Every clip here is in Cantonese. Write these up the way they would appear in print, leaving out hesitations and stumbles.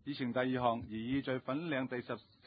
議程第二項，擬議在粉嶺第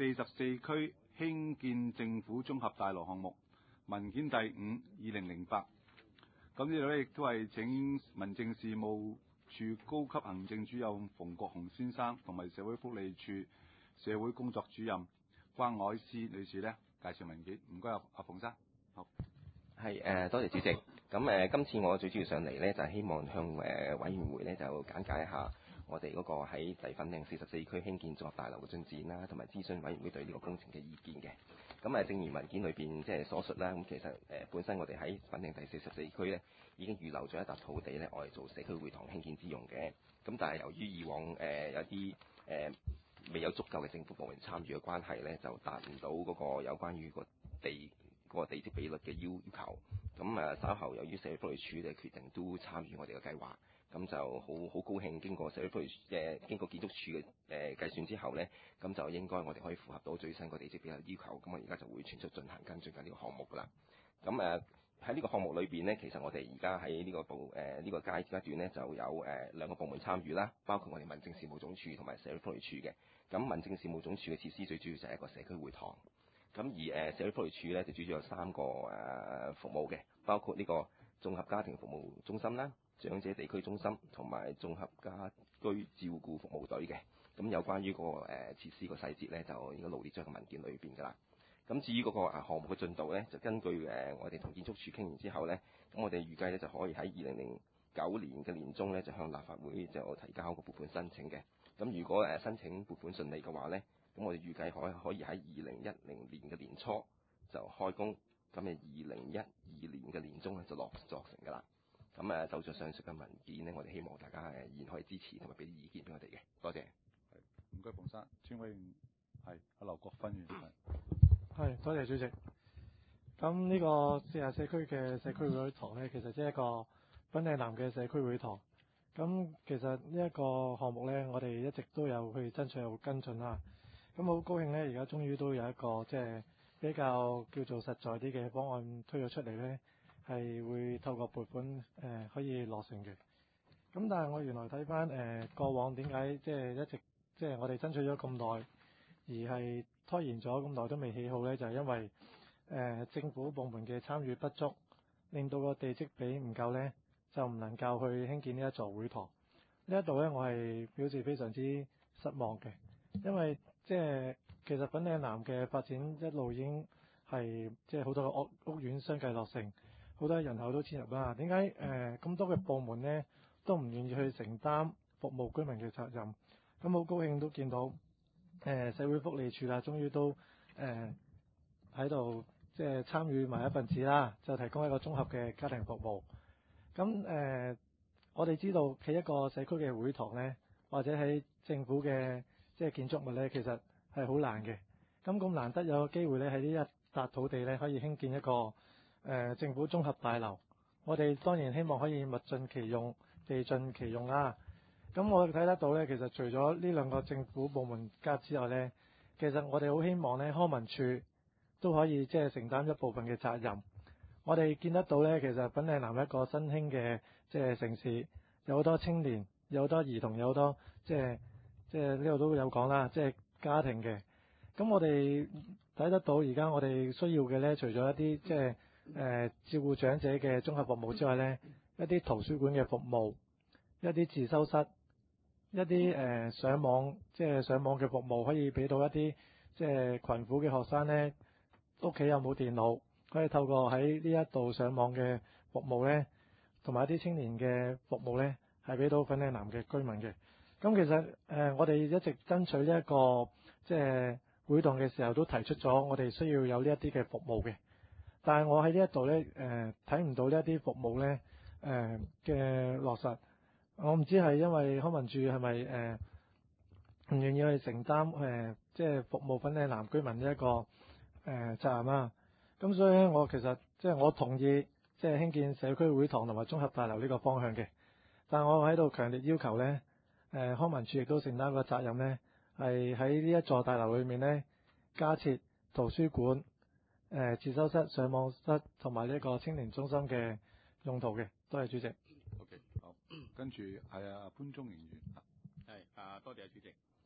44區興建政府綜合大樓項目，文件第5/2008。咁呢度咧亦都係請民政事務處高級行政主任馮國雄先生同埋社會福利署社會工作主任關愛詩女士咧介紹文件。唔該，阿馮生。好。 係多謝主席。咁今次我最主要上嚟咧，就係希望向委員會咧就簡介一下我哋嗰個喺第粉嶺44區興建綜合大樓嘅進展啦，同埋諮詢委員會對呢個工程嘅意見嘅。咁正如文件裏邊即係所述啦，咁其實本身我哋喺粉嶺第44區咧已經預留咗一笪土地咧，我哋做社區會堂興建之用嘅。咁但係由於以往有啲未有足夠嘅政府部門參與嘅關係咧，就達唔到嗰個有關於個地積比率嘅要求。咁稍後由於社會福利署嘅決定都參與我哋嘅計劃，咁就好高興經過社會福利經過建築署嘅計算之後呢，咁就應該我哋可以符合到最新個地積比率要求。咁我而家就會全速進行跟進緊呢個項目㗎啦。咁喺呢個項目裏邊呢，其實我哋而家喺呢個階段呢，就有兩個部門參與啦，包括我哋民政事務總署同埋社會福利署嘅。咁民政事務總署嘅設施最主要就係一個社區會堂。咁而社會福利署咧就主要有3個服務嘅，包括呢個綜合家庭服務中心啦、長者地區中心同埋綜合家居照顧服務隊嘅。咁有關於個設施個細節咧，就應該羅列咗喺個文件裏邊㗎啦。咁至於嗰個項目嘅進度咧，就根據我哋同建築署傾完之後咧，咁我哋預計咧就可以喺2009年嘅年中咧就向立法會就提交個撥款申請嘅。咁如果申請撥款順利嘅話咧，咁我哋預計可以喺2010年嘅年初就開工，咁2012年嘅年中咧就落成㗎啦。咁就住上述嘅文件呢，我哋希望大家仍然可以支持同埋俾啲意見俾我哋嘅。多謝。 唔該，馮生。村委員係阿劉國勳議員。 係，多謝主席。咁呢個44區嘅社區會堂呢，其實即係一個粉嶺南嘅社區會堂。咁其實呢一個項目呢，我哋一直都有去爭取有跟進啦。咁好高興呢，而家終於都有一個即係比較叫做實在啲嘅方案推咗出嚟呢，係會透過撥款可以落成嘅。咁但係我原來睇翻過往點解即係一直即係我哋爭取咗咁耐，而係拖延咗咁耐都未起好呢？就係因為政府部門嘅參與不足，令到個地積比唔夠呢，就唔能夠去興建呢一座會堂。呢一度呢，我係表示非常之失望嘅，因為即係其實粉嶺南嘅發展一路已經係即係好多個屋苑相繼落成，好多人口都遷入啦。點解咁多嘅部門呢都唔願意去承擔服務居民嘅責任？咁好高興都見到社會福利署啦，終於都喺度即係參與埋一份子啦，就提供一個綜合嘅家庭服務。咁我哋知道起一個社區嘅會堂呢，或者喺政府嘅即係建築物呢，其實係好難嘅。咁難得有個機會呢，喺呢一笪土地呢，可以興建一個政府綜合大樓。我哋當然希望可以物盡其用，地盡其用啦。咁我睇得到呢，其實除咗呢兩個政府部門加之外呢，其實我哋好希望呢，康文署都可以即係承擔一部分嘅責任。我哋見得到呢，其實粉嶺南一個新興嘅即係城市，有好多青年，有好多兒童，有好多即係呢度都有講啦，即係家庭嘅。咁我哋睇得到而家我哋需要嘅呢，除咗一啲即係照顧長者嘅綜合服務之外呢，一啲圖書館嘅服務，一啲自修室，一啲上網嘅服務，可以俾到一啲即係貧苦嘅學生呢，屋企有冇電腦，可以透過喺呢一度上網嘅服務呢，同埋一啲青年嘅服務呢，係俾到粉嶺南嘅居民嘅。咁其實我哋一直爭取呢一個即係會堂嘅時候，都提出咗我哋需要有呢一啲嘅服務嘅。但係我喺呢一度呢，睇唔到呢一啲服務呢嘅落實。我唔知係因為康文署係咪唔願意去承擔即係服務粉嶺南居民呢一個責任啦。咁所以呢，我其實即係我同意即係興建社區會堂同埋綜合大樓呢個方向嘅。但我喺度強烈要求呢，康文署亦都承擔個責任呢，係喺呢一座大樓裏面呢，加設圖書館、自修室、上網室同埋呢個青年中心嘅用途嘅。多謝主席。 OK， 好，跟住係潘宗盈議員。 係多謝主席。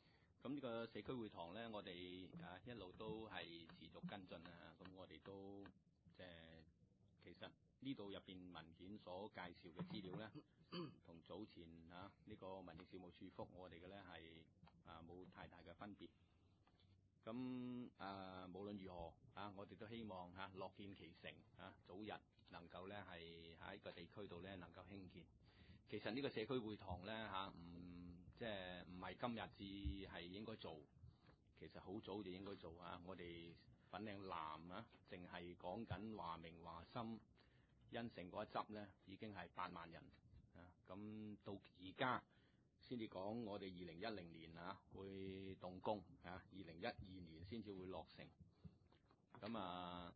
咁呢個社區會堂咧，我哋一路都係持續跟進啊。咁我哋都其實呢度入邊文件所介紹嘅資料咧，同早前呢個民政事務處覆我哋嘅咧係冇太大嘅分別。咁無論如何我哋都希望樂見其成早日能夠咧係喺個地區度咧能夠興建。其實呢個社區會堂咧唔係今日至係應該做，其實好早就應該做我哋粉嶺南淨係講緊華明、華深、欣城嗰一執咧，已經係8萬人咁到而家先至講，我哋2010年會動工2012年先至會落成。咁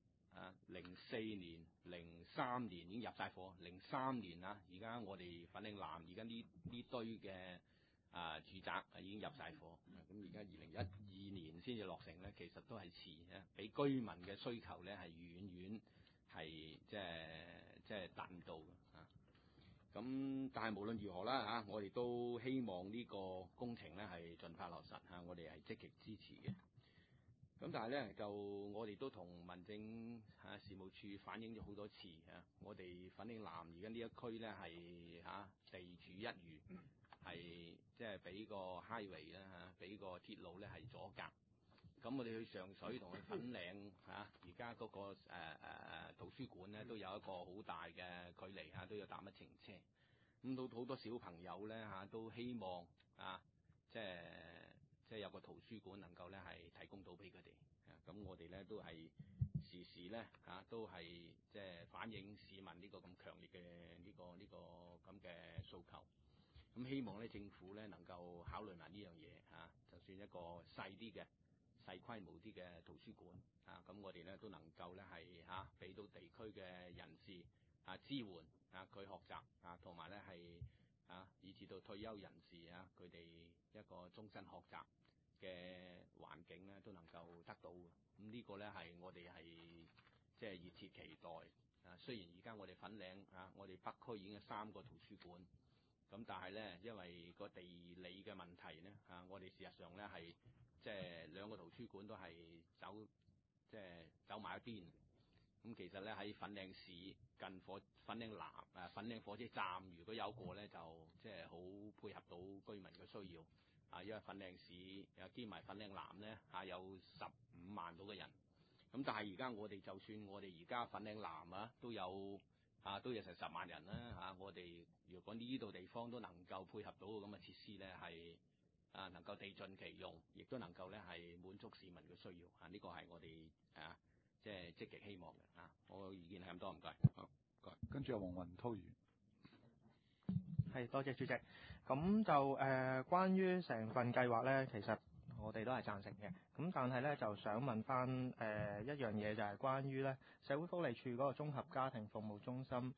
04年、03年已經入晒貨，03年而家我哋粉嶺南而家呢堆嘅住宅已經入晒貨，咁而家2012年先至落成咧，其實都係遲俾居民嘅需求咧係遠係即係達唔到嘅咁但係無論如何啦我哋都希望呢個工程咧係盡快落實我哋係積極支持嘅。咁但係咧就我哋都同民政事務處反映咗好多次我哋粉嶺南而家呢一區咧係地處一隅，係即係俾個 highway 啦俾個鐵路咧係阻隔。咁我哋去上水同去粉嶺而家嗰個圖書館咧都有一個好大嘅距離都有搭一程車。咁到好多小朋友咧都希望即係有個圖書館能夠咧係提供到俾佢哋。咁我哋咧都係時時咧都係即係反映市民呢個咁強烈嘅呢個咁嘅訴求。咁希望咧政府咧能夠考慮埋呢樣嘢就算一個細啲嘅細規模啲嘅圖書館咁我哋咧都能夠咧係俾到地區嘅人士支援佢學習同埋咧係以至到退休人士佢哋一個終身學習嘅環境咧都能夠得到。咁呢個咧係我哋係即係熱切期待。雖然而家我哋粉嶺我哋北區已經有3個圖書館，咁但係咧因為個地理嘅問題咧我哋事實上咧係即係2個圖書館都係走埋一邊。咁其實咧喺粉嶺市近粉嶺南粉嶺火車站，如果有個咧就即係好配合到居民嘅需要因為粉嶺市兼埋粉嶺南咧有15萬到嘅人。咁但係而家我哋就算我哋而家粉嶺南都有成10萬人啦我哋如果呢度地方都能夠配合到咁嘅設施咧係能夠地盡其用，亦都能夠咧係滿足市民嘅需要呢個係我哋即係積極希望嘅我嘅意見係咁多，唔該。 好，跟住黃雲濤議員。 係，多謝主席。咁就關於成份計劃咧，其實我哋都係贊成嘅。咁但係咧，就想問翻一樣嘢，就係關於咧社會福利署嗰個綜合家庭服務中心。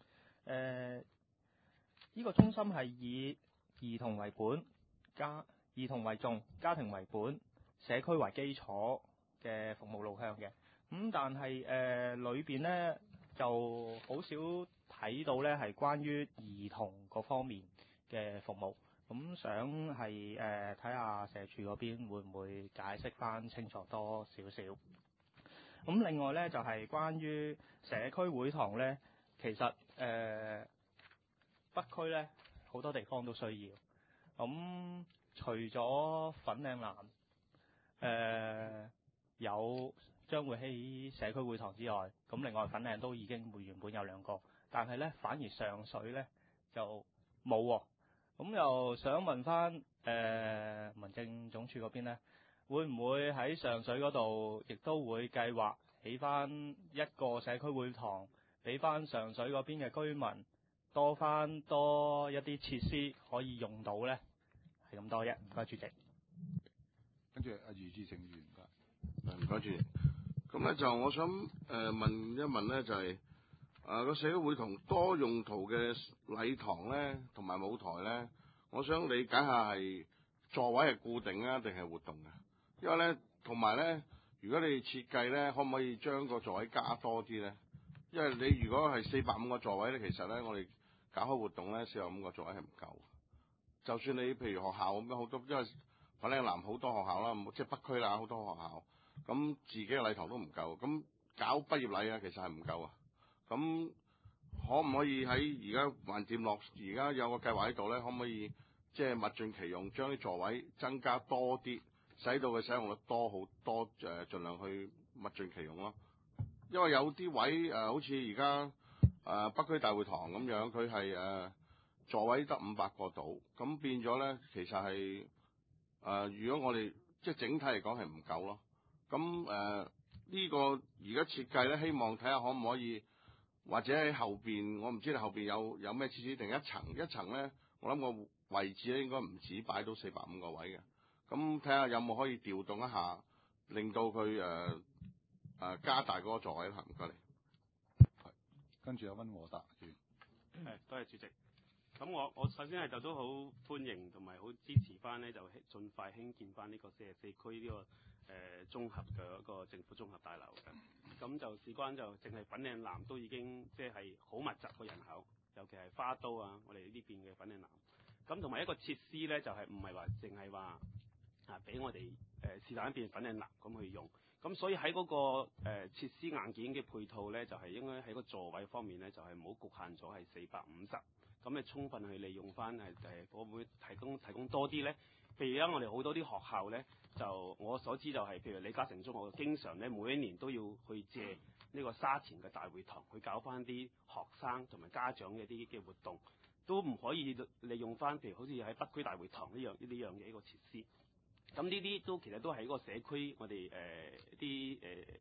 呢個中心係以兒童為本、兒童為重、家庭為本、社區為基礎嘅服務路向嘅。咁但係裏邊咧就好少睇到咧係關於兒童嗰方面嘅服務。咁想係睇下社署嗰邊會唔會解釋翻清楚多少少。咁另外咧就係關於社區會堂咧，其實北區咧好多地方都需要。咁除咗粉嶺南有將會喺社區會堂之外，咁另外粉嶺都已經原本有2個，但係咧反而上水咧就冇喎。咁又想問翻民政總署嗰邊咧，會唔會喺上水嗰度亦都會計劃起翻一個社區會堂，俾翻上水嗰邊嘅居民多一啲設施可以用到咧？係咁多啫，唔該主席。 跟住余志成議員唔該主席。咁咧就我想問一問咧，就係個社區會堂多用途嘅禮堂咧，同埋舞台咧，我想理解下係座位係固定啊，定係活動嘅？因為咧，同埋咧，如果你設計咧，可唔可以將個座位加多啲咧？因為你如果係450個座位咧，其實咧我哋搞開活動咧，450個座位係唔夠。就算你譬如學校咁樣好多，因為粉嶺南好多學校啦，即係北區啦好多學校，咁自己嘅禮堂都唔夠，咁搞畢業禮啊其實係唔夠啊。咁可唔可以喺而家橫掂落，而家有個計劃喺度咧？可唔可以即係物盡其用，將啲座位增加多啲，使到佢使用率多好多，盡量去物盡其用咯。因為有啲位好似而家北區大會堂咁樣，佢係座位得500個度，咁變咗咧，其實係如果我哋即係整體嚟講係唔夠咯。咁呢個而家設計咧，希望睇下可唔可以。或者喺後邊，我唔知你後邊有咩設施，定一層咧？我諗個位置咧應該唔止擺到450個位嘅。咁睇下有冇可以調動一下，令到佢加大嗰個座位啦。唔該你。 跟住有溫和達員。 多謝主席。咁我首先係就都好歡迎同埋好支持翻咧，就盡快興建翻呢個44區呢個綜合嘅一個政府綜合大樓嘅。咁就事關就淨係粉嶺南都已經即係好密集嘅人口，尤其係花都啊，我哋呢邊嘅粉嶺南。咁同埋一個設施咧，就係唔係話淨係話俾我哋是但一邊粉嶺南咁去用。咁所以喺嗰個設施硬件嘅配套咧，就係應該喺個座位方面咧，就係唔好局限咗係450。咁你充分去利用翻會唔會提供多啲咧？譬如而家我哋好多啲學校咧，就我所知就係、譬如李嘉誠中學，經常咧每一年都要去借呢個沙田嘅大會堂去搞翻啲學生同埋家長嘅啲嘅活動，都唔可以利用翻，譬如好似喺北區大會堂呢樣嘅一個設施。咁呢啲都其實都係一個社區，我哋啲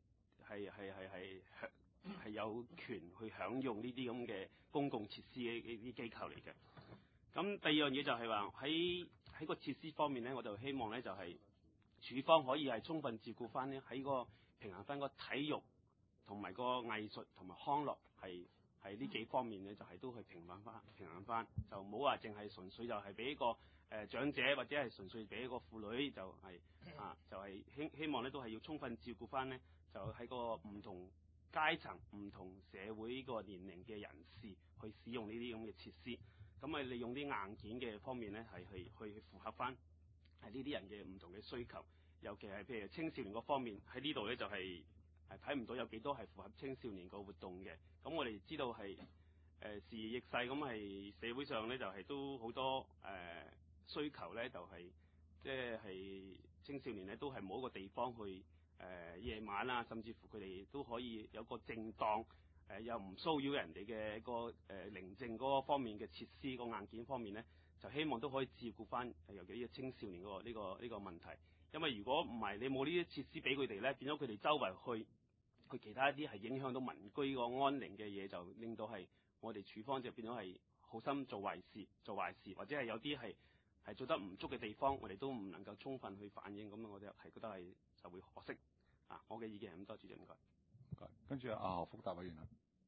係有權去享用呢啲咁嘅公共設施嘅啲機構嚟嘅。咁第二樣嘢就係話喺個設施方面咧，我就希望咧就係署方可以係充分照顧翻咧喺個平衡翻個體育同埋個藝術同埋康樂係呢幾方面咧，就係都去平衡翻，就唔好話淨係純粹就係俾一個長者或者係純粹俾一個婦女就係希望咧都係要充分照顧翻咧，就喺個唔同階層、唔同社會個年齡嘅人士去使用呢啲咁嘅設施，咁啊利用啲硬件嘅方面咧係去符合翻係呢啲人嘅唔同嘅需求，尤其係譬如青少年嗰方面喺呢度咧就係睇唔到有幾多係符合青少年個活動嘅。咁我哋知道係時移逆勢，咁係社會上咧就係都好多需求咧，就係即係青少年咧都係冇一個地方去夜晚啊，甚至乎佢哋都可以有個正當又唔騷擾人哋嘅一個寧靜嗰個方面嘅設施，個硬件方面咧，就希望都可以照顧翻尤其呢個青少年呢個問題。因為如果唔係你冇呢啲設施俾佢哋咧，變咗佢哋周圍去其他一啲係影響到民居個安寧嘅嘢，就令到係我哋處方就變咗係好心做壞事，或者係有啲係做得唔足嘅地方，我哋都唔能夠充分去反映，咁我哋係覺得係就會可惜啊！我嘅意見係咁多，主席唔該。 跟住何福達委員。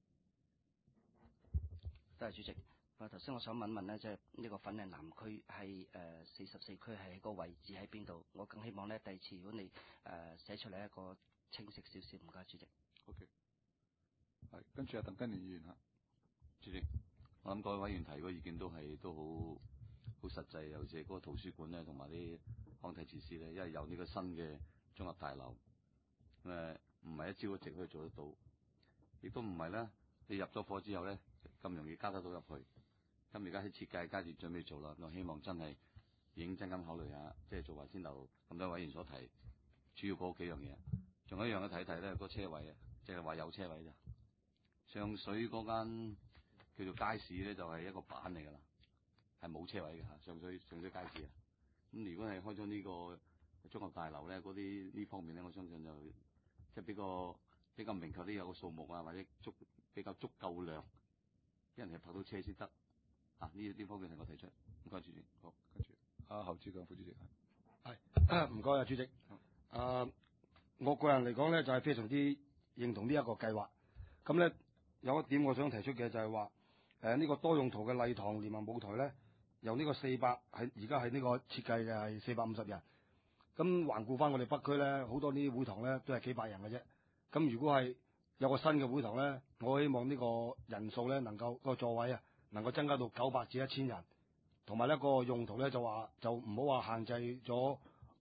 多謝主席。頭先我想問咧，即係呢個粉嶺南區係44區係個位置喺邊度？我更希望咧第二次如果你寫出嚟一個清晰少少，唔該主席。 OK。係，跟住鄧根年議員嚇。 主席，我諗各位委員提個意見都好實際，尤其是嗰個圖書館咧，同埋啲康體設施咧，因為有呢個新嘅綜合大樓，唔係一朝一夕可以做得到，亦都唔係咧你入咗伙之後咧咁容易加得到入去。咁而家喺設計階段準備做啦，我希望真係認真咁考慮下，即係做埋先樓咁多委員所提，主要嗰幾樣嘢。仲有一樣嘅睇咧，個車位啊，即係話有車位咋。上水嗰間叫做街市咧，就係一個板嚟㗎啦，係冇車位嘅嚇。上水街市啊，咁如果係開咗呢個綜合大樓咧，嗰啲呢方面咧，我相信就即係比較明確啲有個數目啊，或者比較足夠量，啲人係泊到車先得。呢方面係我提出，唔該主席。 好，跟住侯志強副主席。 係，唔該啊主席。我個人嚟講咧，就係非常之認同呢一個計劃。咁咧有一點我想提出嘅就係話，呢個多用途嘅禮堂聯盟舞台咧，由呢個400係而家係呢個設計嘅係450人。咁環顧翻我哋北區咧，好多呢啲會堂咧都係幾百人嘅啫。咁如果係有個新嘅會堂咧，我希望呢個人數咧能夠個座位啊，能夠增加到900至1000人，同埋呢個用途咧就唔好話限制咗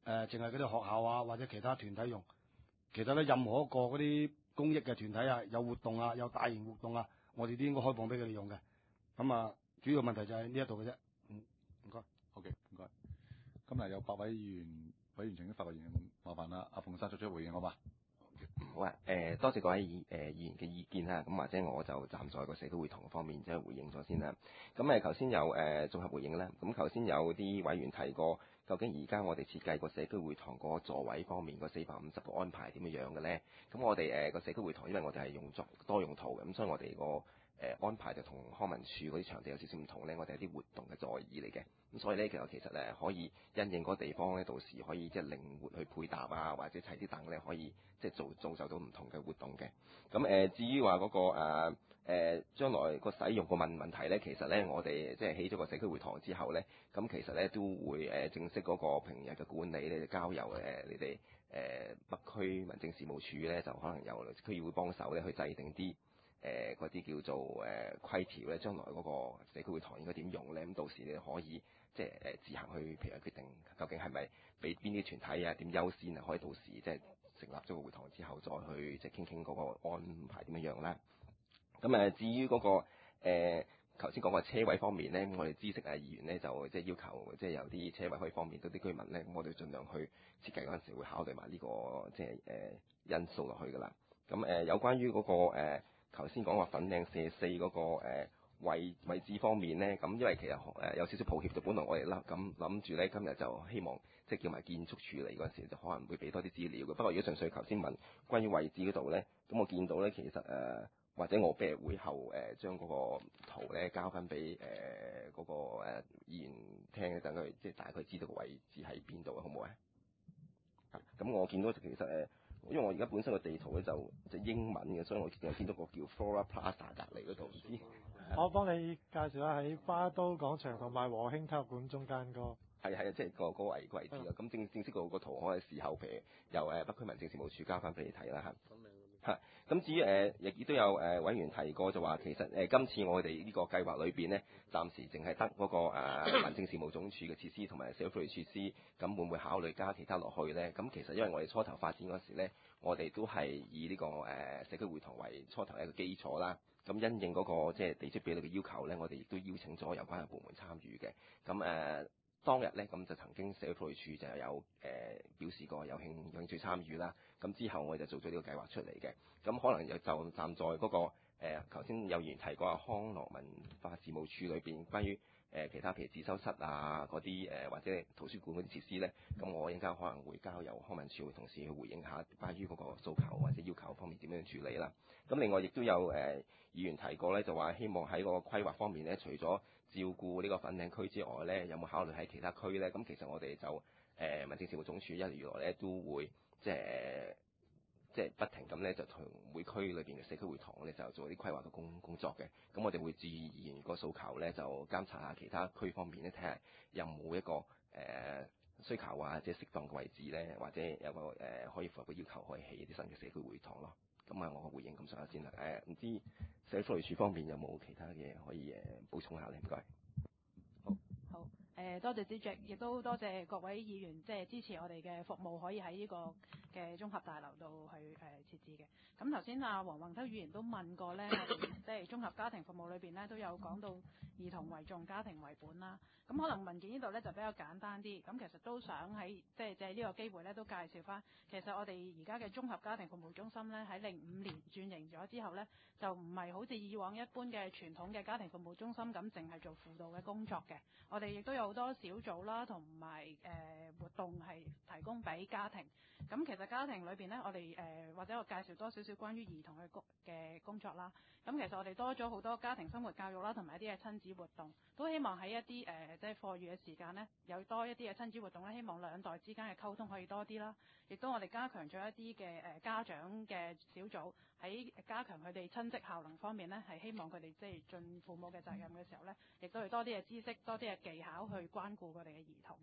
淨係嗰啲學校啊或者其他團體用。其實咧，任何一個嗰啲公益嘅團體啊，有活動啊，有大型活動啊，我哋都應該開放俾佢哋用嘅。咁啊，主要問題就係呢一度嘅啫。唔該。 好嘅，唔該。今日有8位委員請發言，麻煩啦，阿馮生作出回應好嘛？ 好啊，多謝各位議員嘅意見啦，咁或者我就站在個社區會堂方面即係回應咗先啦。咁頭先有綜合回應啦，咁頭先有啲委員提過，究竟而家我哋設計個社區會堂個座位方面個450個安排點樣嘅咧？咁我哋個社區會堂，因為我哋係用作多用途嘅，咁所以我哋個安排就同康文署嗰啲場地有少少唔同咧，我哋係啲活動嘅座椅嚟嘅，咁所以咧其實可以因應嗰個地方咧，到時可以即係靈活去配搭啊，或者砌啲凳咧，可以即係造就到唔同嘅活動嘅。咁至於話嗰個將來個使用個問題咧，其實咧我哋即係起咗個社區會堂之後咧，咁其實咧都會正式嗰個平日嘅管理咧就交由你哋北區民政事務處咧，就可能由區議會幫手咧去制定啲嗰啲叫做規條咧，將來嗰個社區會堂應該點用咧？咁到時你可以即係自行去譬如決定究竟係咪俾邊啲團體啊點優先啊，可以到時即係成立咗個會堂之後再去即係傾嗰個安排點樣樣啦。咁至於嗰個頭先講個車位方面咧，我哋知識議員咧就即係要求即係有啲車位可以方便到啲居民咧，咁我哋盡量去設計嗰陣時會考慮埋呢個即係因素落去㗎啦。咁有關於嗰個頭先講話粉嶺44嗰個位置方面咧，咁因為其實有少少抱歉，就本來我哋諗住咧今日就希望即係叫埋建築署嚟嗰陣時就可能會俾多啲資料嘅。不過如果純粹頭先問關於位置嗰度咧，咁我見到咧其實或者我譬如會後將嗰個圖咧交翻俾嗰個議員聽，等佢即係大概知道個位置喺邊度，好唔好啊？咁我見到其實因為我而家本身個地圖咧就英文嘅，所以我見到個叫 Flora Plaza 隔離嗰度，唔知。 我幫你介紹下喺花都廣場同埋和興體育館中間個。係啊，即係個位置啦。咁正式個圖我嘅時候，譬如由北區民政事務處交翻俾你睇啦嚇。咁至於亦都有委員提過就話，其實今次我哋呢個計劃裏邊咧，暫時淨係得嗰個民政事務總署嘅設施同埋社會福利設施，咁會唔會考慮加其他落去咧？咁其實因為我哋初頭發展嗰時咧，我哋都係以呢個社區會堂為初頭一個基礎啦。咁因應嗰個即係地積比率嘅要求咧，我哋亦都邀請咗有關嘅部門參與嘅。咁當日咧，咁就曾經社會福利署就有表示過有興趣參與啦。咁之後我哋就做咗呢個計劃出嚟嘅。咁可能又就站在嗰個頭先有議員提過康樂文化事務處裏邊關於其他譬如自修室啊嗰啲或者圖書館嗰啲設施咧，咁我應該可能會交由康文署嘅同事去回應下關於嗰個訴求或者要求方面點樣處理啦。咁另外亦都有議員提過咧，就話希望喺個規劃方面咧，除咗照顧呢個粉嶺區之外咧，有冇考慮喺其他區咧？咁其實我哋就民政事務總署一路以來咧都會即係不停咁咧，就同每區裏邊嘅社區會堂咧就做啲規劃嘅工作嘅。咁我哋會注意議員個訴求咧，就監察下其他區方面咧，睇下有冇一個需求啊，即係適當嘅位置咧，或者有個可以符合嘅要求，可以起一啲新嘅社區會堂咯。咁我回應咁上下先啦。唔知社會福利署方面有冇其他嘅可以補充下咧？唔該。 好。多謝主席，亦都多謝各位議員即係支持我哋嘅服務，可以喺呢個嘅綜合大樓度去設置嘅。咁頭先黃宏洲議員都問過咧，我哋即係綜合家庭服務裏邊咧都有講到兒童為重、家庭為本啦。咁可能文件呢度咧就比較簡單啲，咁其實都想喺即係借呢個機會咧都介紹翻，其實我哋而家嘅綜合家庭服務中心咧喺05年轉型咗之後咧，就唔係好似以往一般嘅傳統嘅家庭服務中心咁，淨係做輔導嘅工作嘅。我哋亦都有好多小組啦，同埋活動係提供俾家庭。咁其實家庭裏邊咧，我哋或者我介紹多少少關於兒童嘅工作啦。咁其實我哋多咗好多家庭生活教育啦，同埋一啲嘅親子活動，都希望喺一啲即係課餘嘅時間咧，有多一啲嘅親子活動咧，希望兩代之間嘅溝通可以多啲啦。亦都我哋加強咗一啲嘅家長嘅小組，喺加強佢哋親職效能方面咧，係希望佢哋即係盡父母嘅責任嘅時候咧，亦都係多啲嘅知識、多啲嘅技巧去關顧佢哋嘅兒童嘅。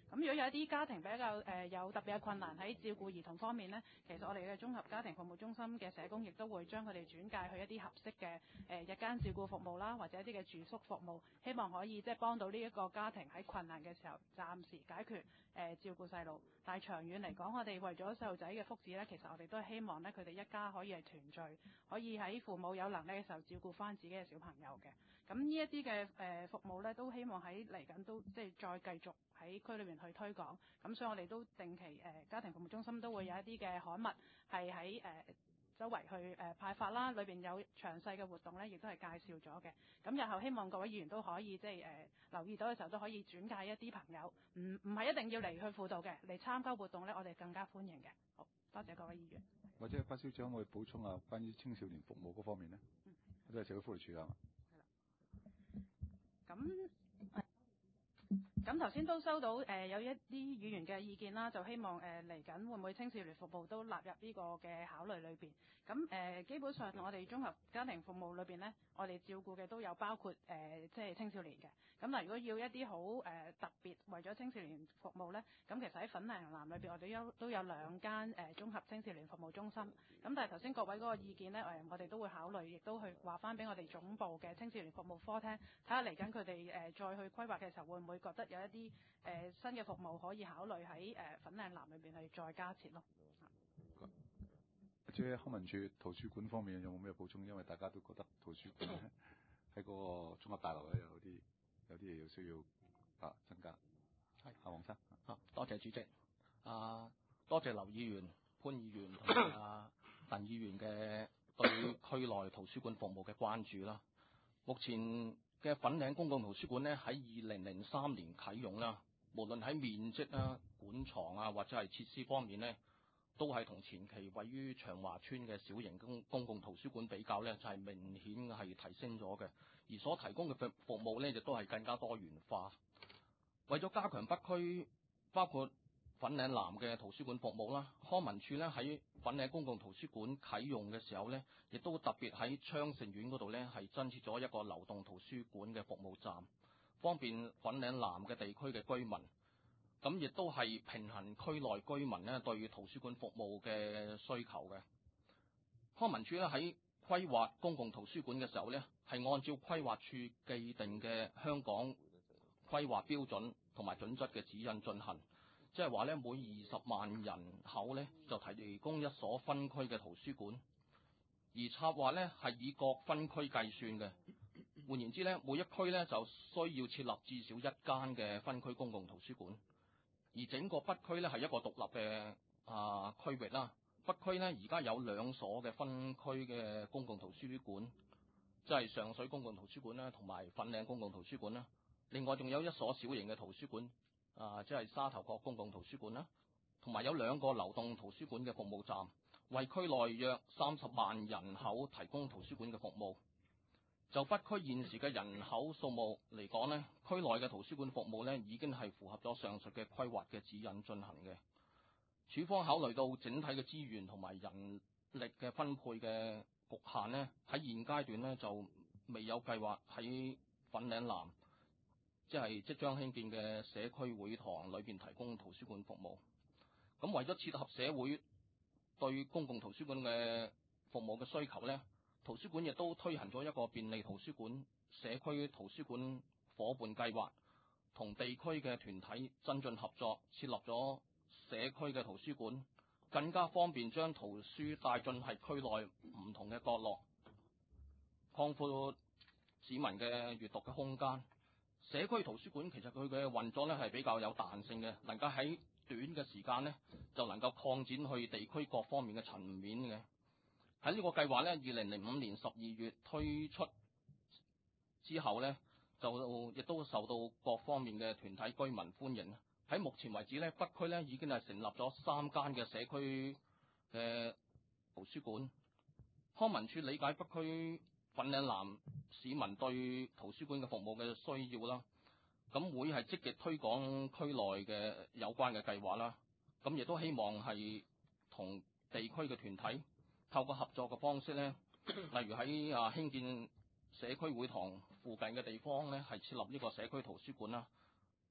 咁如果有一啲家庭比較有特別嘅困難喺照顧兒童方面呢，其實我哋嘅綜合家庭服務中心嘅社工亦都會將佢哋轉介去一啲合適嘅日間照顧服務啦，或者一啲嘅住宿服務，希望可以即係幫到呢一個家庭喺困難嘅時候暫時解決照顧細路。但係長遠嚟講，我哋為咗細路仔嘅福祉呢，其實我哋都係希望呢，佢哋一家可以係團聚，可以喺父母有能力嘅時候照顧翻自己嘅小朋友嘅。咁呢一啲嘅服務呢，都希望喺嚟緊都即係再繼續喺區裏面去推廣。咁所以我哋都定期家庭服務中心都會有一啲嘅刊物係喺周圍去派發啦，裏邊有詳細嘅活動呢，亦都係介紹咗嘅。咁日後希望各位議員都可以即係留意到嘅時候都可以轉介一啲朋友，唔係一定要嚟去輔導嘅，嚟參加活動呢，我哋更加歡迎嘅。好多謝各位議員。 或者巴小姐可唔可以補充下關於青少年服務嗰方面呢？都係社會福利署啊嘛。咁頭先都收到有一啲議員嘅意見啦，就希望嚟緊會唔會青少年服務都納入呢個嘅考慮裏邊。咁基本上我哋綜合家庭服務裏邊呢，我哋照顧嘅都有包括即係青少年嘅。咁嗱，如果要一啲好特別為咗青少年服務呢，咁其實喺粉嶺南裏邊我哋都有2間綜合青少年服務中心。咁但係頭先各位嗰個意見呢，我哋都會考慮，亦都去話翻俾我哋總部嘅青少年服務科聽，睇下嚟緊佢哋再去規劃嘅時候會唔會覺得有一啲新嘅服務可以考慮喺粉嶺南裏邊去再加設咯。或者康文署圖書館方面有冇咩補充？因為大家都覺得圖書館喺嗰個綜合大樓咧有啲嘢要需要增加。係黃生。 多謝主席。多謝劉議員、潘議員同埋鄧議員嘅對區內圖書館服務嘅關注啦。目前嘅粉嶺公共圖書館呢，喺2003年啟用啦，無論喺面積啊、館藏啊或者係設施方面呢，都係同前期位於長華村嘅小型公共圖書館比較呢，就係明顯係提升咗嘅，而所提供嘅服務呢，亦都係更加多元化。為咗加強北區包括粉嶺南嘅圖書館服務啦，康文署呢喺粉嶺公共圖書館啟用嘅時候呢，亦都特別喺昌盛苑嗰度呢係增設咗一個流動圖書館嘅服務站，方便粉嶺南嘅地區嘅居民。咁亦都係平衡區內居民呢對圖書館服務嘅需求嘅。康文署呢喺規劃公共圖書館嘅時候呢，係按照規劃處既定嘅香港規劃標準同埋準則嘅指引進行。即係話咧，每20萬人口咧就提供一所分區嘅圖書館，而策劃咧係以各分區計算嘅。換言之咧，每一區咧就需要設立至少1間嘅分區公共圖書館，而整個北區咧係一個獨立嘅區域啦。北區咧而家有2所嘅分區嘅公共圖書館，即係上水公共圖書館啦，同埋粉嶺公共圖書館啦。另外仲有1所小型嘅圖書館。即係沙頭角公共圖書館啦，同埋有2個流動圖書館嘅服務站，為區內約30萬人口提供圖書館嘅服務。就北區現時嘅人口數目嚟講呢，區內嘅圖書館服務呢已經係符合咗上述嘅規劃嘅指引進行嘅。署方考慮到整體嘅資源同埋人力嘅分配嘅局限呢，喺現階段呢就未有計劃喺粉嶺南即將興建嘅社區會堂裏邊提供圖書館服務。咁為咗切合社會對公共圖書館嘅服務嘅需求呢，圖書館亦都推行咗一個便利圖書館社區圖書館伙伴計劃，同地區嘅團體增進合作，設立咗社區嘅圖書館，更加方便將圖書帶進係區內唔同嘅角落，擴闊市民嘅閱讀嘅空間。社區圖書館其實佢嘅運作呢係比較有彈性嘅，能夠喺短嘅時間呢就能夠擴展去地區各方面嘅層面嘅。喺呢個計劃呢，2005年12月推出之後呢，就亦都受到各方面嘅團體居民歡迎。喺目前為止呢，北區呢已經係成立咗3間嘅社區嘅圖書館。康文署理解北區粉嶺南市民對圖書館嘅服務嘅需要啦，咁會係積極推廣區內嘅有關嘅計劃啦。咁亦都希望係同地區嘅團體透過合作嘅方式呢，例如喺興建社區會堂附近嘅地方呢，係設立呢個社區圖書館啦。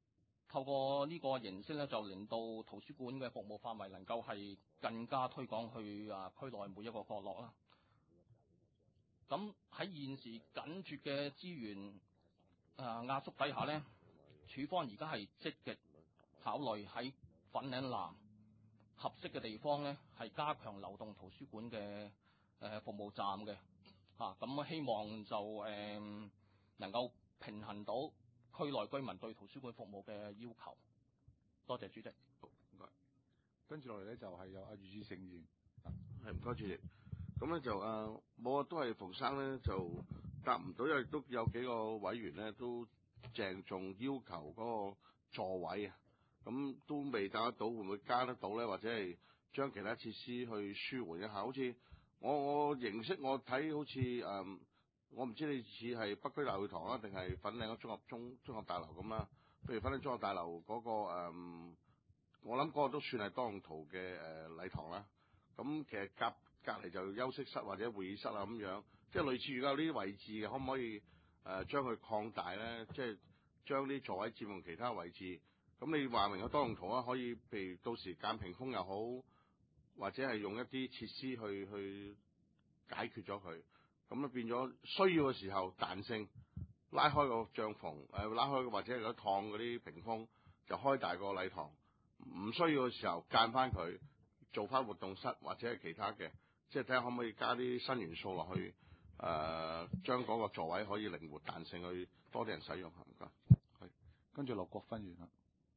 透過呢個形式咧，就令到圖書館嘅服務範圍能夠係更加推廣去區內每一個角落啦。咁喺現時緊絀嘅資源壓縮底下咧，署方而家係積極考慮喺粉嶺南合適嘅地方咧，係加強流動圖書館嘅服務站嘅咁希望就能夠平衡到區內居民對圖書館服務嘅要求。多謝主席。 唔該。跟住落嚟咧就係有阿余志成議員。 係唔該主席。咁咧就我都係馮生咧就答唔到，因為都有幾個委員咧都鄭重要求嗰個座位啊，咁都未答得到，會唔會加得到咧？或者係將其他設施去舒緩一下？好似我形式我睇好似我唔知你似係北區大會堂啊，定係粉嶺嘅綜合大樓咁啦。譬如粉嶺綜合大樓嗰個我諗嗰個都算係多用途嘅禮堂啦。咁其實隔離就休息室或者會議室啊咁樣，即係類似而家有啲位置嘅，可唔可以將佢擴大咧？即係將啲座位佔用其他位置。咁你話明有多用途啊，可以譬如到時間屏風又好，或者係用一啲設施去解決咗佢。咁咧變咗需要嘅時候彈性拉開個帳篷，拉開或者係嗰趟嗰啲屏風，就開大個禮堂。唔需要嘅時候間翻佢，做翻活動室或者係其他嘅，即係睇下可唔可以加啲新元素落去，將嗰個座位可以靈活彈性去多啲人使用。唔該。 係，跟住羅國勳議員啦。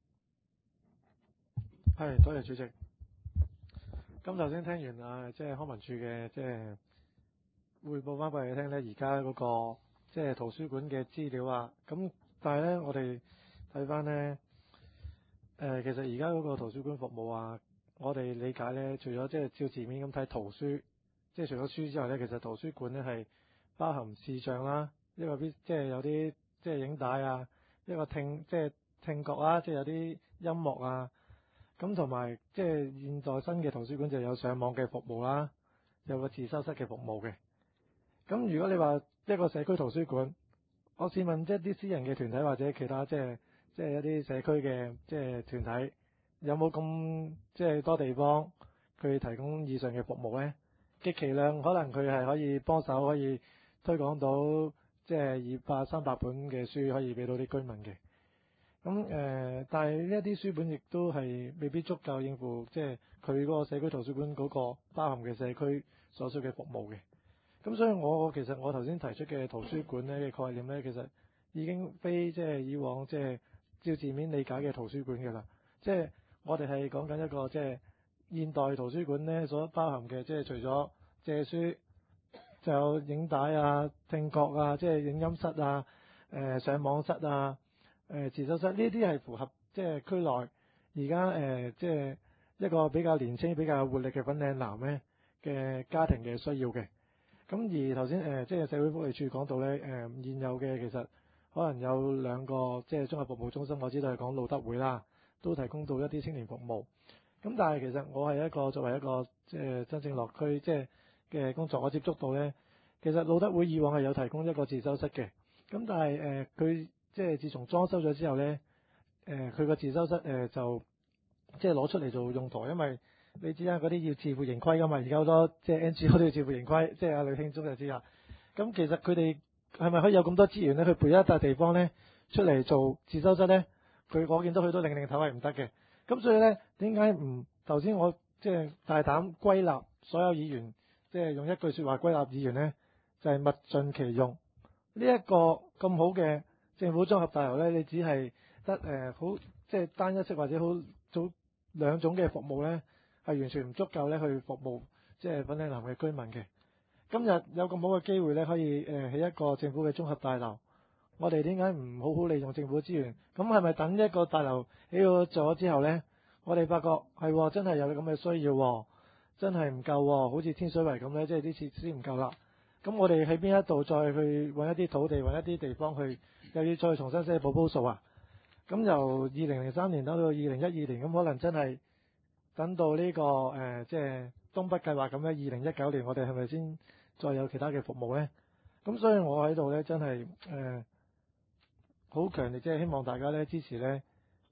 係，多謝主席。咁頭先聽完即係康文署嘅即係匯報翻俾你聽咧，而家嗰個即係圖書館嘅資料啊。咁但係咧，我哋睇翻咧，其實而家嗰個圖書館服務啊，我哋理解咧，除咗即係照字面咁睇圖書，即係除咗書之外咧，其實圖書館咧係包含視像啦，一個即係有啲即係影帶啊，一個即係聽覺啊，即係有啲音樂啊。咁同埋即係現在新嘅圖書館就有上網嘅服務啦，有個自修室嘅服務嘅。咁如果你話一個社區圖書館，我試問即係啲私人嘅團體或者其他即係一啲社區嘅即係團體，有冇咁即係多地方佢提供以上嘅服務呢？極其量可能佢係可以幫手可以推廣到即係200-300本嘅書可以俾到啲居民嘅。咁但係呢一啲書本亦都係未必足夠應付即係佢嗰個社區圖書館嗰個包含嘅社區所需嘅服務嘅。咁所以其實我頭先提出嘅圖書館咧嘅概念咧，其實已經非即係以往即係照字面理解嘅圖書館嘅啦。即係我哋係講緊一個即係現代圖書館咧所包含嘅，即係除咗借書，就有影帶啊、聽覺啊、即係影音室啊、上網室啊。自修室呢啲係符合即係區內而家即係一個比較年輕、比較有活力嘅粉嶺南咧嘅家庭嘅需要嘅。咁而頭先即係社會福利署講到咧現有嘅其實可能有2個即係綜合服務中心，我知道係講路德會啦，都提供到一啲青年服務。咁但係其實我係作為一個即係真正落區即係嘅工作，我接觸到咧，其實路德會以往係有提供一個自修室嘅。咁但係佢即係自從裝修咗之後咧，佢個自修室就即係攞出嚟做用途，因為你知啦，嗰啲要自負盈虧噶嘛，而家好多即係 NGO 都要自負盈虧，即係阿呂慶忠就知啦。咁其實佢哋係咪可以有咁多資源咧，去撥一笪地方咧出嚟做自修室咧？我見到佢都擰頭係唔得嘅。咁所以咧，點解唔頭先我即係大膽歸納所有議員，即係用一句說話歸納議員咧，就係物盡其用。呢一個咁好嘅政府綜合大樓咧，你只係得好即係單一式或者好早2種嘅服務咧，係完全唔足夠咧去服務即係粉嶺南嘅居民嘅。今日有咁好嘅機會咧，可以起一個政府嘅綜合大樓，我哋點解唔好好利用政府資源？咁係咪等一個大樓起咗之後咧，我哋發覺係真係有咁嘅需要，真係唔夠，好似天水圍咁咧，即係啲設施唔夠啦。咁我哋喺邊一度再去揾一啲土地，揾一啲地方去，又要再重新寫proposal啊？咁由2003年到2012年，咁可能真係等到呢個即係東北計劃咁咧，2019年我哋係咪先再有其他嘅服務咧？咁所以我喺度咧真係好強烈，即係希望大家咧支持咧，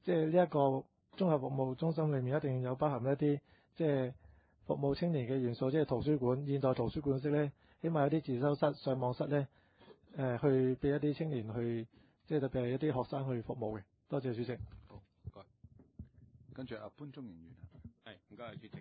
即係呢一個綜合服務中心裏面一定有包含一啲即係服務青年嘅元素，即係圖書館、現代圖書館式咧，起碼有啲自修室、上網室咧，去俾一啲青年去，即係特別係一啲學生去服務嘅。多謝主席。 好，唔該。跟住阿潘忠賢議員。 係，唔該，主席。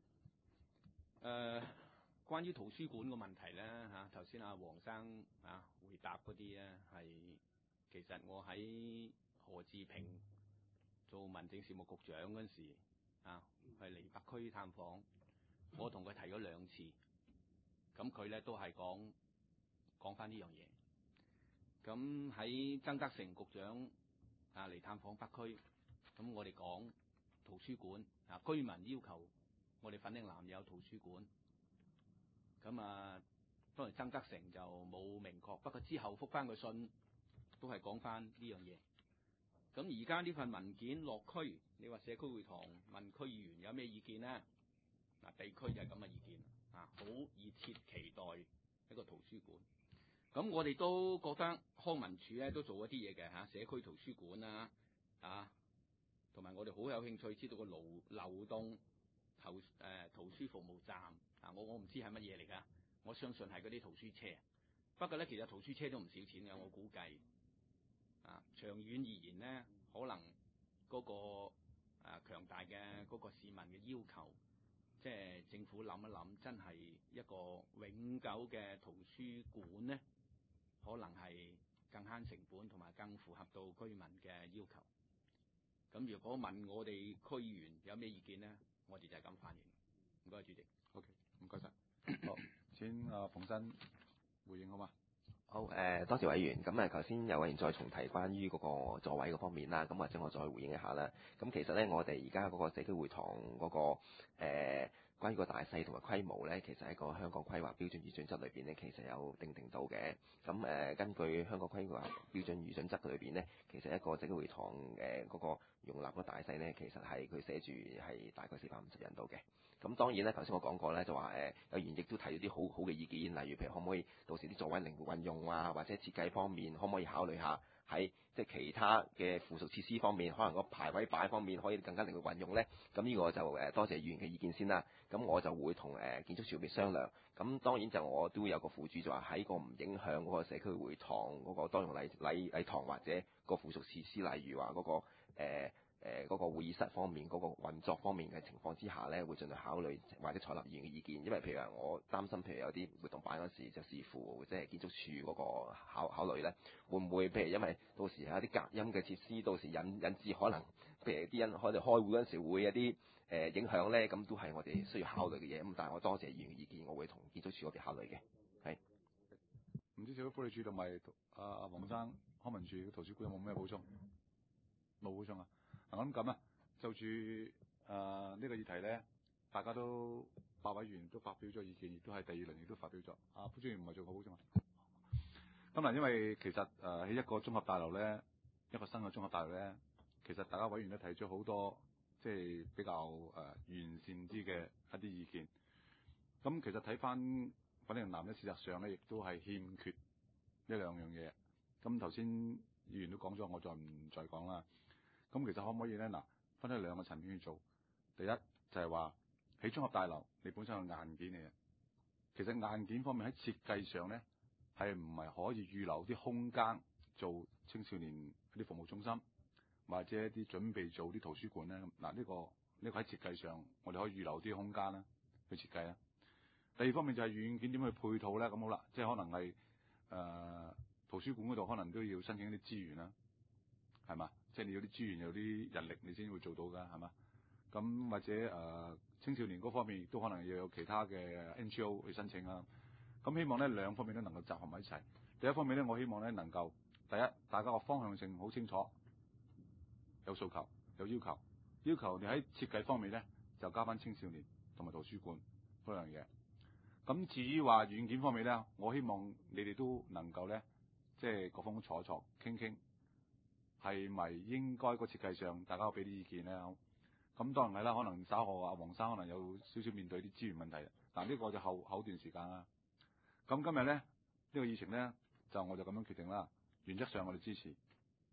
關於圖書館個問題咧嚇，頭先阿黃生回答嗰啲咧係，其實我喺何志平做民政事務局長嗰陣時係嚟北區探訪，我同佢提咗2次，咁佢咧都係講翻呢樣嘢。咁喺曾德成局長嚟探訪北區，咁我哋講圖書館居民要求我哋粉嶺南有圖書館。咁當然曾德成就冇明確，不過之後覆翻個信都係講翻呢樣嘢。咁而家呢份文件落區，你話社區會堂問區議員有咩意見呢？地區就係咁嘅意見好熱切期待一個圖書館。咁我哋都覺得康文署咧都做一啲嘢嘅社區圖書館同埋我哋好有興趣知道個流動圖書服務站我唔知係乜嘢嚟㗎，我相信係嗰啲圖書車。不過咧，其實圖書車都唔少錢嘅，我估計長遠而言咧，可能嗰個強大嘅嗰個市民嘅要求，即係政府諗一諗，真係一個永久嘅圖書館咧，可能係更慳成本同埋更符合到居民嘅要求。咁如果問我哋區議員有咩意見咧，我哋就係咁反應。唔該，主席。 OK， 唔該晒。好，請馮生回應好嘛？ 好，多謝委員。咁頭先有委員再重提關於嗰個座位嗰方面啦，咁或者我再回應一下啦。咁其實咧，我哋而家嗰個社區會堂嗰個關於個大細同埋規模咧，其實喺個香港規劃標準與準則裏邊咧，其實有定到嘅。咁根據香港規劃標準與準則裏邊咧，其實一個社區會堂嗰個容納個大細咧，其實係佢寫住係大概450人度嘅。咁當然咧，頭先我講過咧，就話有議員亦都提咗啲好好嘅意見，例如譬如可唔可以到時啲座位靈活運用或者設計方面可唔可以考慮下喺即係其他嘅附屬設施方面，可能個排位擺方面可以更加靈活運用咧。咁呢個就多謝議員嘅意見先啦。咁我就會同建築署嗰邊商量。咁當然就我都有個附註，就話喺個唔影響嗰個社區會堂嗰個多用禮堂或者個附屬設施，例如話嗰個嗰個會議室方面嗰個運作方面嘅情況之下咧，會盡量考慮或者採納議員嘅意見。因為譬如話我擔心，譬如有啲活動辦嗰時就視乎即係建築署嗰個考慮咧，會唔會譬如因為到時有啲隔音嘅設施，到時引致可能譬如啲人可能開會嗰陣時會有啲影響咧，咁都係我哋需要考慮嘅嘢。咁但係我多謝議員嘅意見，我會同建築署嗰邊考慮嘅。係。 唔知社會福利署同埋黃生康文署圖書館有冇咩補充？冇補充啊！我諗咁就住呢個議題咧，大家都8委員都發表咗意見，亦都係第2輪亦都發表咗。潘專員唔係做過補充啊？咁嗱，因為其實喺一個綜合大樓咧，一個新嘅綜合大樓咧，其實大家委員都提出好多即係比較完善啲嘅一啲意見。咁其實睇翻粉嶺南咧，事實上咧亦都係欠缺1、2樣嘢。咁頭先議員都講咗，我唔再講啦。咁其實可唔可以咧？分開2個層面去做。第一就係話喺綜合大樓，你本身有硬件嚟嘅。其實硬件方面喺設計上咧，係唔係可以預留啲空間做青少年一啲服務中心，或者一啲準備做啲圖書館咧？呢個喺設計上，我哋可以預留啲空間啦，去設計啦。第二方面就係軟件點去配套咧？咁好啦，即係可能係圖書館嗰度可能都要申請一啲資源啦，係嘛？即係你有啲資源有啲人力，你先會做到㗎，係嘛？咁或者青少年嗰方面亦都可能要有其他嘅 NGO 去申請啦。咁希望咧2方面都能夠集合埋一齊。第一方面咧，我希望咧能夠第一，大家個方向性好清楚，有訴求有要求，要求你喺設計方面咧就加翻青少年同埋圖書館嗰樣嘢。咁至於話軟件方面咧，我希望你哋都能夠咧，即係各方坐傾傾。係咪應該個設計上大家俾啲意見咧？咁當然係啦，可能稍後黃生可能有少少面對啲資源問題，但呢個就後段時間啦。咁今日咧呢個議程咧我就咁樣決定啦。原則上我哋支持。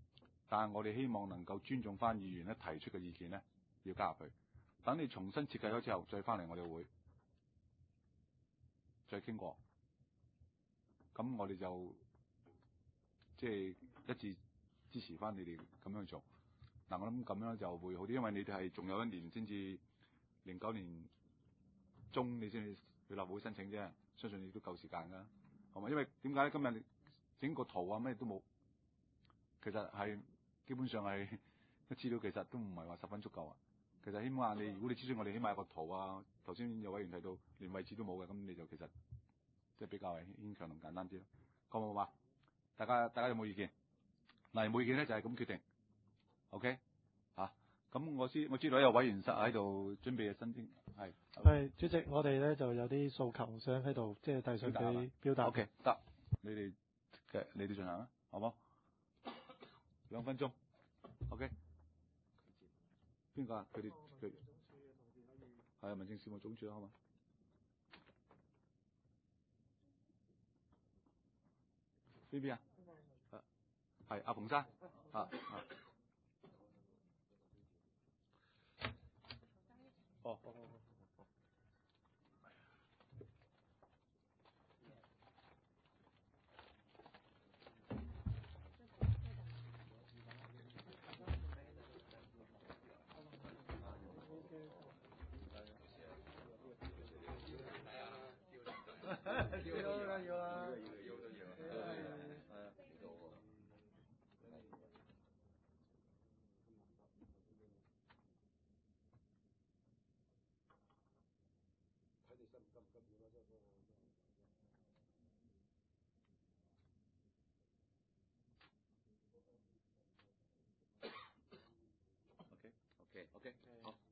但係我哋希望能夠尊重翻議員咧提出嘅意見咧，要加入去。等你重新設計咗之後，再翻嚟我哋會再傾過。咁我哋就即係一致支持翻你哋咁樣做。嗱，我諗咁樣就會好啲，因為你哋係仲有一年先至09年中你先至去立會申請啫，相信你都夠時間㗎，係咪？因為點解咧？今日整個圖啊咩都冇，其實係基本上係啲資料其實都唔係話十分足夠啊。其實起碼你如果你諮詢我哋，起碼有個圖啊。頭先有委員提到連位置都冇嘅，咁你就其實即係比較係牽強同簡單啲咯。講好嘛？大家有冇意見？嗱，冇意見咧就係咁決定。OK 嚇，咁我知道有委員喺度準備嘅申請係主席，我哋咧就有啲訴求想喺度即係遞上俾表達。 OK 得，你哋進行啦，好冇？2分鐘。OK。邊個啊？佢係民政事務總署啦，好嘛？邊啊？係阿馮生啊。哦。OK，好。